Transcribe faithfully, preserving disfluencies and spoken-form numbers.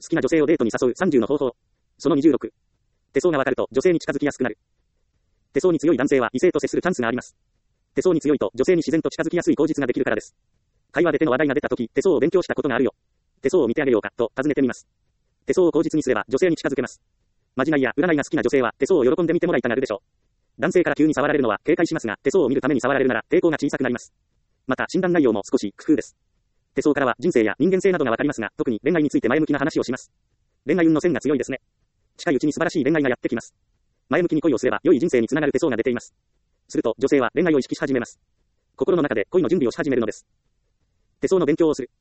好きな女性をデートに誘うさんじゅうの方法。そのにじゅうろく。手相がわかると女性に近づきやすくなる。手相に強い男性は異性と接するチャンスがあります。手相に強いと女性に自然と近づきやすい口実ができるからです。会話で手の話題が出たとき、手相を勉強したことがあるよ。手相を見てあげようか、と尋ねてみます。手相を口実にすれば女性に近づけます。まじないや占いが好きな女性は手相を喜んで見てもらいたがるでしょう。男性から急に触られるのは警戒しますが、手相を見るために触られるなら抵抗が小さくなります。また診断内容も少し工夫です。手相からは人生や人間性などがわかりますが、特に恋愛について前向きな話をします。恋愛運の線が強いですね。近いうちに素晴らしい恋愛がやってきます。前向きに恋をすれば良い人生につながる手相が出ています。すると女性は恋愛を意識し始めます。心の中で恋の準備をし始めるのです。手相の勉強をする。